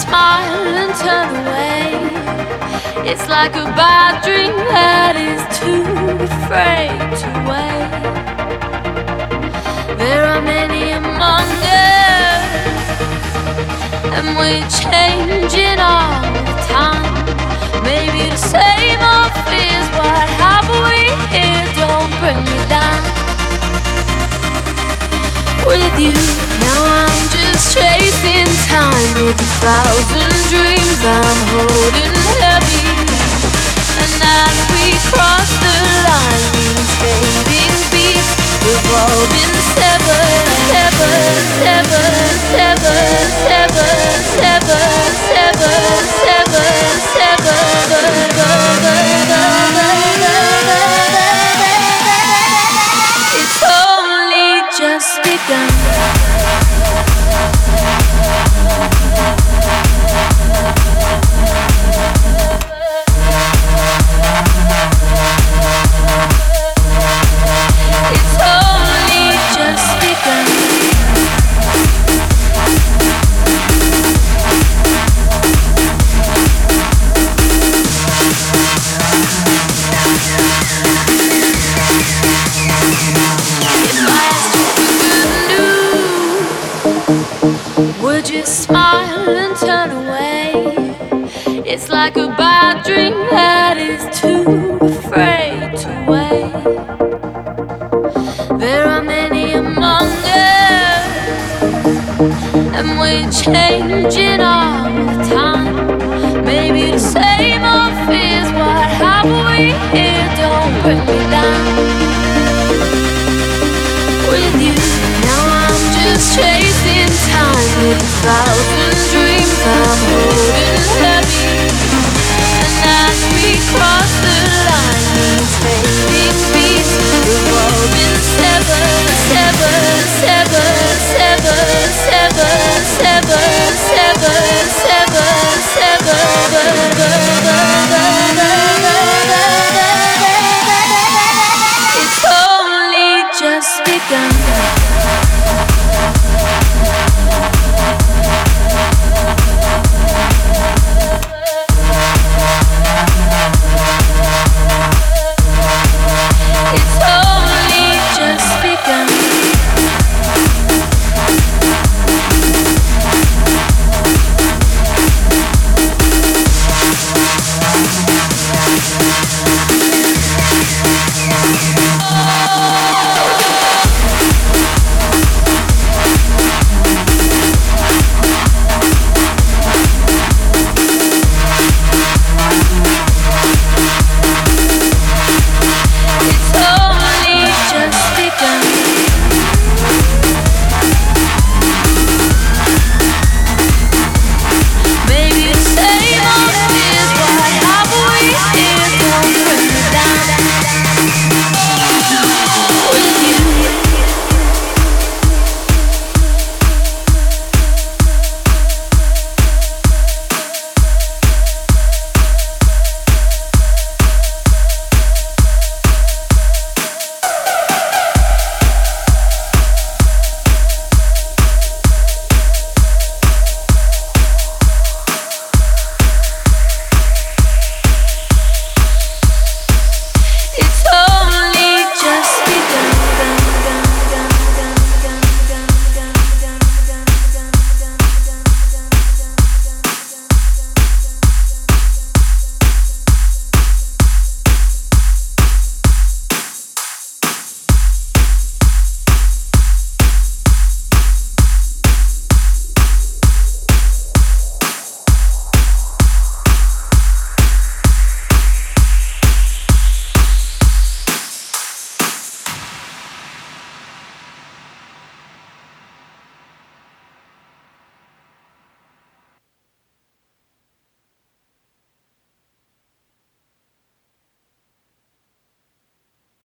smile and turn away. It's like a bad dream that is too afraid to wait. There are many among us, and we're changing all the time. Maybe to save our fears, what have we here? Don't bring me down. With you, now I'm just chasing time with 1,000 dreams I'm holding heavy. And as we cross the line, these fading beats revolving seven, seven, seven, seven, seven, seven, seven, seven, seven. It's only just begun. Would you smile and turn away? It's like a bad dream that is too afraid to wait. There are many among us, and we're changing all the time. Maybe to save our fears, what have we here? Don't bring me down. With you, now I'm just chasing time with 1,000 dreams I'm holding heavy. And as we cross the line, these fading beats revolving seven, seven, seven, seven, seven, seven, seven, seven, seven. It's only just begun.